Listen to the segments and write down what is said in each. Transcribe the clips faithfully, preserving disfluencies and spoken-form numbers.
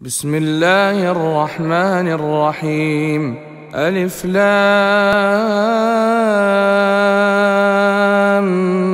بسم الله الرحمن الرحيم. ألف لام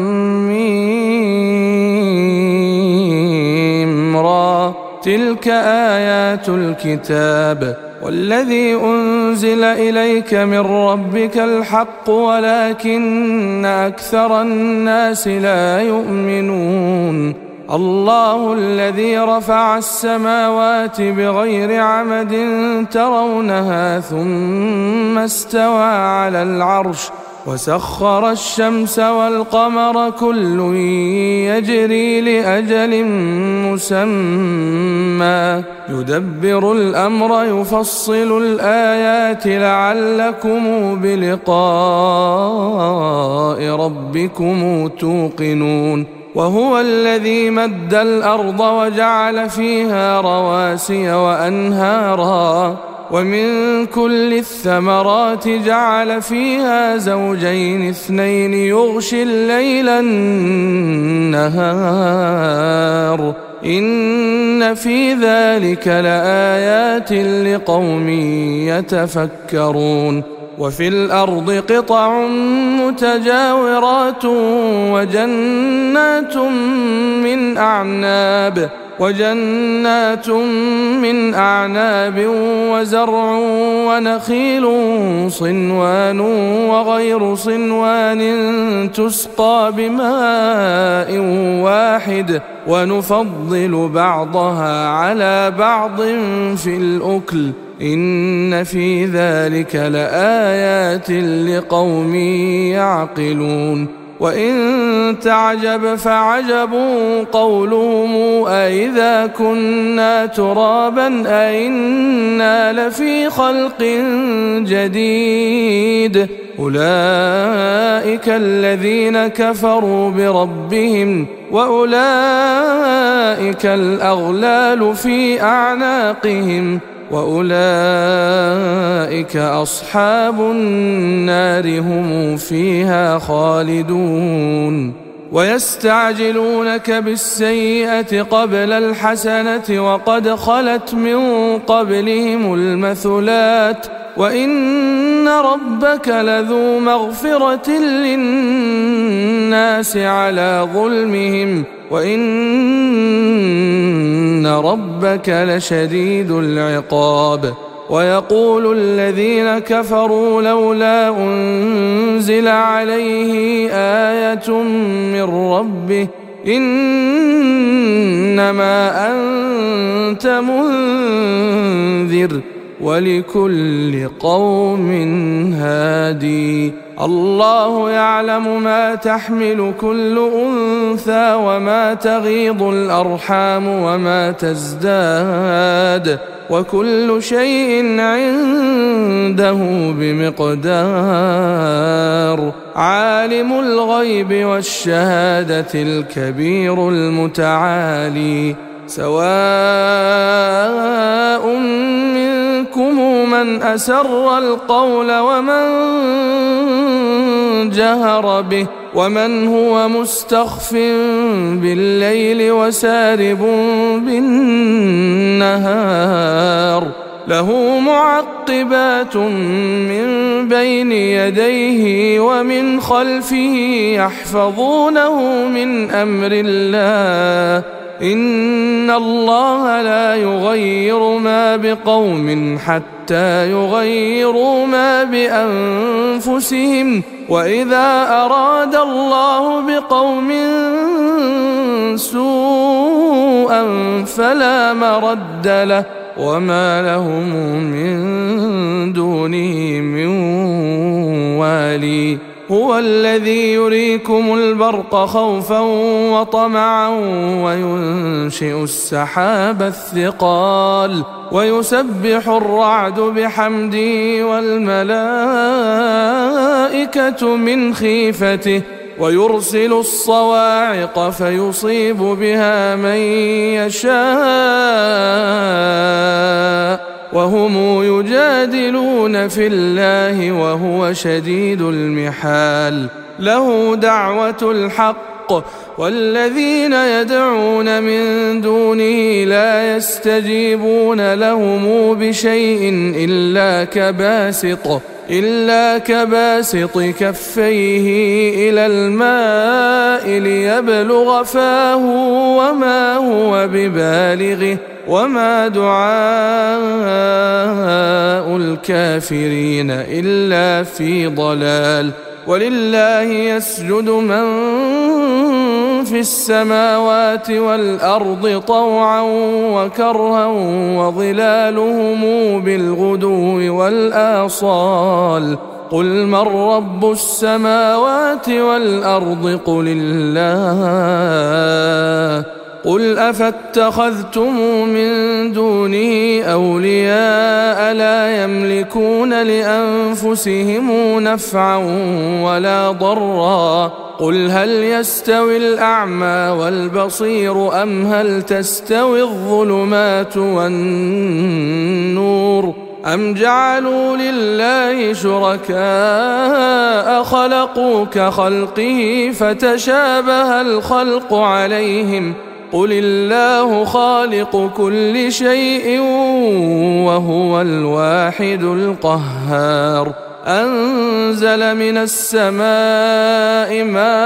ميم را. تلك آيات الكتاب والذي أنزل إليك من ربك الحق ولكن أكثر الناس لا يؤمنون. الله الذي رفع السماوات بغير عمد ترونها ثم استوى على العرش وسخر الشمس والقمر كل يجري لأجل مسمى يدبر الأمر يفصل الآيات لعلكم بلقاء ربكم توقنون. وهو الذي مد الأرض وجعل فيها رواسي وأنهارا ومن كل الثمرات جعل فيها زوجين اثنين يغشي الليل النهار إن في ذلك لآيات لقوم يتفكرون. وفي الأرض قطع متجاورات وجنات من أعناب وجنات من أعناب وزرع ونخيل صنوان وغير صنوان تسقى بماء واحد ونفضل بعضها على بعض في الأكل إن في ذلك لآيات لقوم يعقلون. وإن تعجب فعجب قولهم أإذا كنا ترابا أإنا لفي خلق جديد أولئك الذين كفروا بربهم وأولئك الأغلال في أعناقهم وأولئك أصحاب النار هم فيها خالدون. ويستعجلونك بالسيئة قبل الحسنة وقد خلت من قبلهم المثلات وإن ربك لذو مغفرة للناس على ظلمهم وإن ربك لشديد العقاب. ويقول الذين كفروا لولا أنزل عليه آية من ربه إنما أنت منذر ولكل قوم هادي. الله يعلم ما تحمل كل أنثى وما تغيض الأرحام وما تزداد وكل شيء عنده بمقدار. عالم الغيب والشهادة الكبير المتعالي. سواء منكم من أسر القول ومن جهر به ومن هو مستخف بالليل وسارب بالنهار له معقبات من بين يديه ومن خلفه يحفظونه من أمر الله إن الله لا يغير ما بقوم حتى يغيروا ما بأنفسهم وإذا أراد الله بقوم سوءا فلا مرد له وما لهم من دونه من والي. هو الذي يريكم البرق خوفا وطمعا وينشئ السحاب الثقال ويسبح الرعد بحمده والملائكة من خيفته ويرسل الصواعق فيصيب بها من يشاء وهم يجادلون في الله وهو شديد المحال. له دعوة الحق الحق والذين يدعون من دونه لا يستجيبون لهم بشيء إلا كباسط إلا كباسط كفيه إلى الماء ليبلغ فاه وما هو ببالغه وما دعاء الكافرين إلا في ضلال. ولله يسجد من في السماوات والأرض طوعا وكرها وظلالهم بالغدو والآصال. قل من رب السماوات والأرض قل الله. قل أفاتخذتم من دونه أولياء لا يملكون لأنفسهم نفعا ولا ضرا. قل هل يستوي الأعمى والبصير أم هل تستوي الظلمات والنور أم جعلوا لله شركاء خلقوا كخلقه فتشابه الخلق عليهم قل الله خالق كل شيء وهو الواحد القهار. أنزل من السماء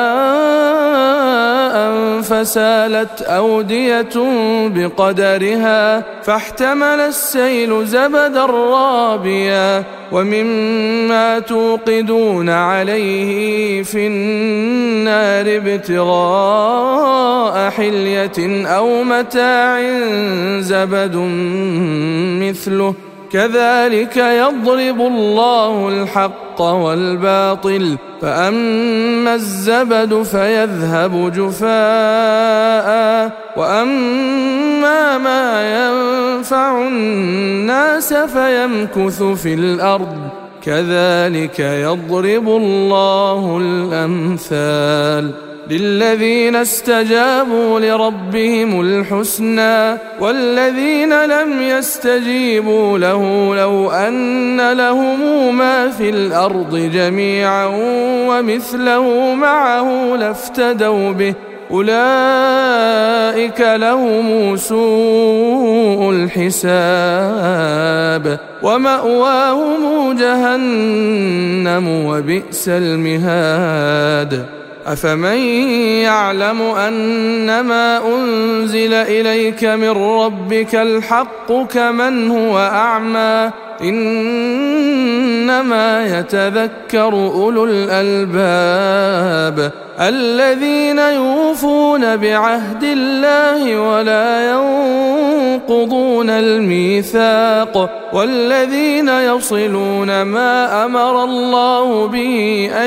ماء فسالت أودية بقدرها فاحتمل السيل زبدا رابيا ومما توقدون عليه في النار ابتغاء حلية أو متاع زبد مثله كذلك يضرب الله الحق والباطل فأما الزبد فيذهب جفاء وأما ما ينفع الناس فيمكث في الأرض كذلك يضرب الله الأمثال. للذين استجابوا لربهم الحسنى والذين لم يستجيبوا له لو أن لهم ما في الأرض جميعا ومثله معه لافتدوا به أولئك لهم سوء الحساب ومأواهم جهنم وبئس المهاد. أفمن يعلم أنما أنزل إليك من ربك الحق كمن هو أعمى إنما يتذكر أولو الألباب الذين يوفون بعهد الله ولا ينقضون الميثاق والذين يصلون ما أمر الله به أن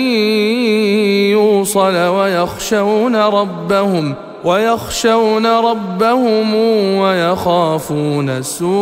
يوصل ويخشون ربهم ويخشون ربهم ويخافون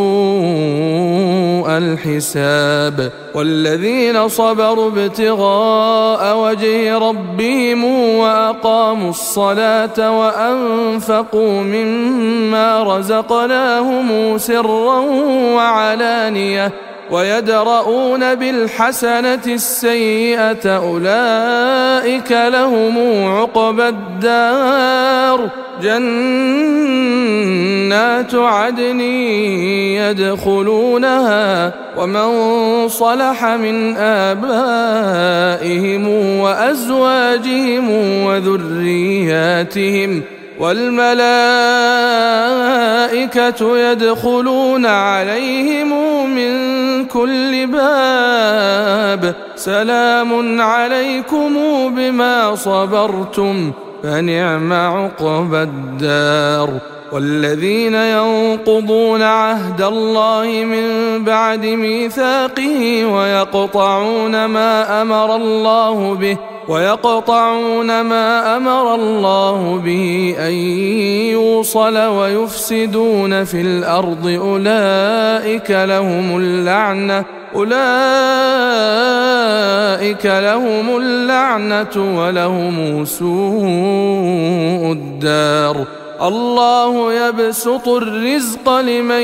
سوء الحساب. والذين صبروا ابتغاء وجه ربهم وأقاموا الصلاة وأنفقوا مما رزقناهم سرا وعلانية ويدرؤون بالحسنة السيئة أولئك لهم عقبى الدار جنات عدن يدخلونها ومن صلح من آبائهم وأزواجهم وذرياتهم والملائكة يدخلون عليهم من كل باب سلام عليكم بما صبرتم فنعم عقبى الدار. والذين ينقضون عهد الله من بعد ميثاقه ويقطعون ما أمر الله به ويقطعون ما أمر الله به أن يوصل ويفسدون في الأرض أولئك لهم اللعنة أولئك لهم اللعنة ولهم سوء الدار. الله يبسط الرزق لمن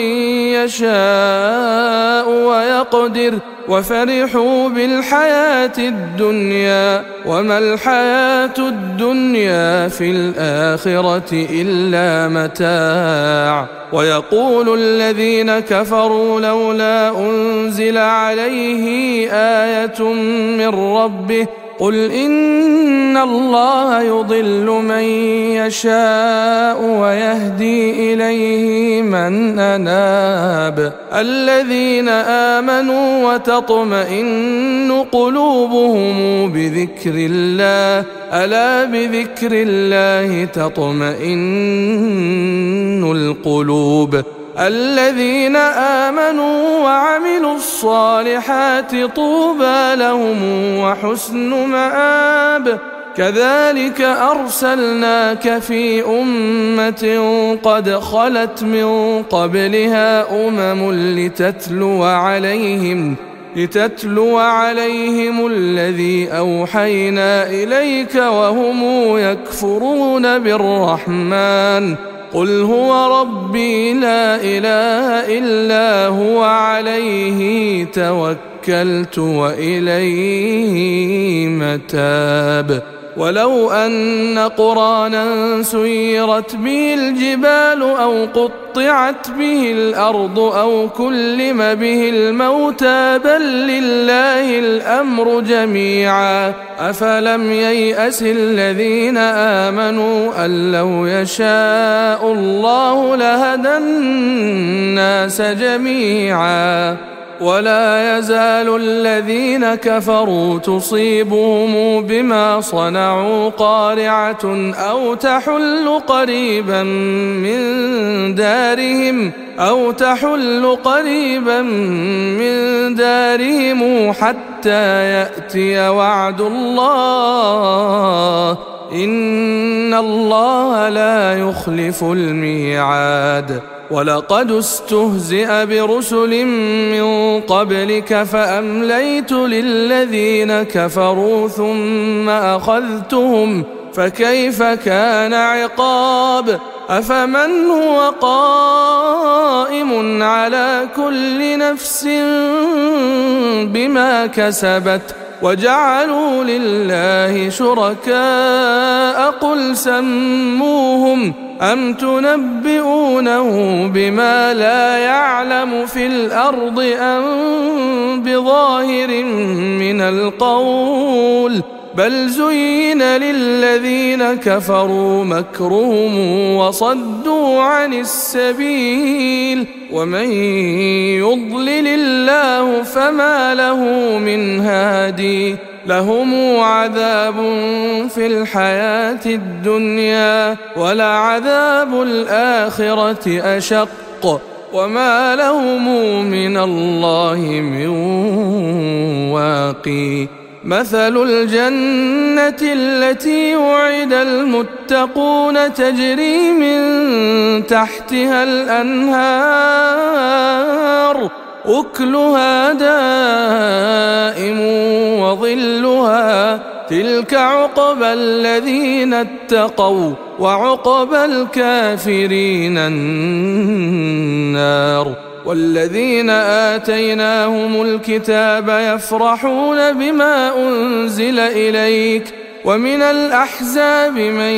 يشاء ويقدر وفرحوا بالحياة الدنيا وما الحياة الدنيا في الآخرة إلا متاع ويقول الذين كفروا لولا أنزل عليه آية من ربه قل إن الله يضل من يشاء ويهدي إليه من أناب الذين آمنوا وتطمئن قلوبهم بذكر الله ألا بذكر الله تطمئن القلوب الذين آمنوا وعملوا الصالحات طوبى لهم وحسن مآب كذلك أرسلناك في أمة قد خلت من قبلها أمم لتتلو عليهم لتتلو عليهم الذي أوحينا إليك وهم يكفرون بالرحمن قل هو ربي لا إله إلا هو عليه توكلت وإليه متاب ولو أن قرانا سيرت به الجبال أو قطعت به الأرض أو كلم به الموتى بل لله الأمر جميعا أفلم ييأس الذين آمنوا أن لو يشاء الله لهدى الناس جميعا ولا يزال الذين كفروا تصيبهم بما صنعوا قارعة أو تحل قريبا من دارهم أو تحل قريبا من دارهم حتى يأتي وعد الله إن الله لا يخلف الميعاد ولقد استهزئ برسل من قبلك فأمليت للذين كفروا ثم أخذتهم فكيف كان عقاب أفمن هو قائم على كل نفس بما كسبت وجعلوا لله شركاء قل سموهم أم تنبئونه بما لا يعلم في الأرض أم بظاهر من القول بل زين للذين كفروا مكرهم وصدوا عن السبيل ومن يضلل الله فما له من هادي لهم عذاب في الحياة الدنيا ولعذاب الآخرة أشق وما لهم من الله من واقي مثل الجنة التي وعد المتقون تجري من تحتها الأنهار أكلها دائم وظلها تلك عقبى الذين اتقوا وعقبى الكافرين النار والذين آتيناهم الكتاب يفرحون بما أنزل إليك ومن الأحزاب من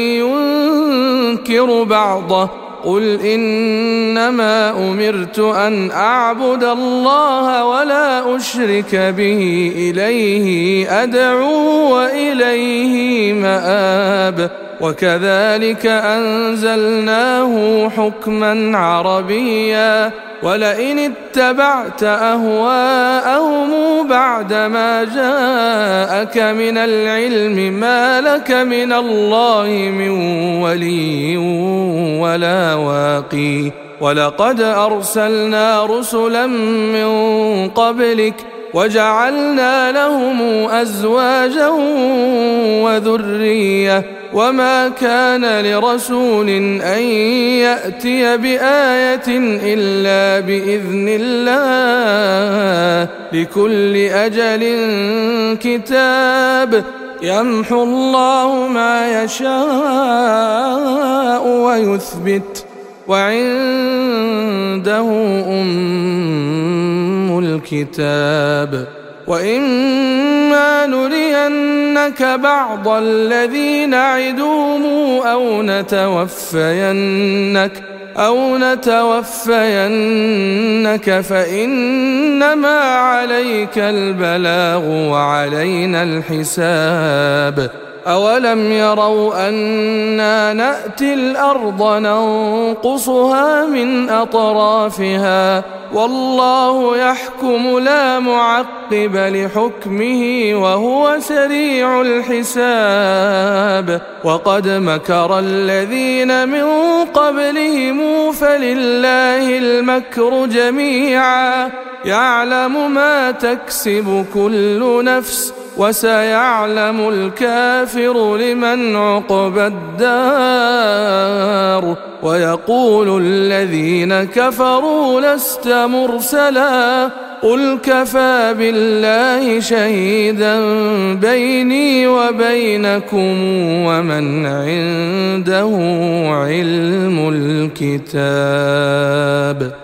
ينكر بعضه قل إنما أمرت أن أعبد الله ولا أشرك به إليه أدعو وإليه مآب وكذلك أنزلناه حكما عربيا ولئن اتبعت أهواءهم بعدما جاءك من العلم ما لك من الله من ولي ولا واقي ولقد أرسلنا رسلا من قبلك وجعلنا لهم أزواجا وذرية وما كان لرسول أن يأتي بآية إلا بإذن الله لكل أجل كتاب يمحو الله ما يشاء ويثبت وعنده أم الكتاب وإما نرينك بعض الذي نعدهم أو نتوفينك أو نتوفينك فإنما عليك البلاغ وعلينا الحساب أولم يروا أنا نأتي الأرض ننقصها من أطرافها والله يحكم لا معقب لحكمه وهو سريع الحساب وقد مكر الذين من قبلهم فلله المكر جميعا يعلم ما تكسب كل نفس وسيعلم الكافر لمن عقبى الدار ويقول الذين كفروا لست مرسلا قل كفى بالله شهيدا بيني وبينكم ومن عنده علم الكتاب.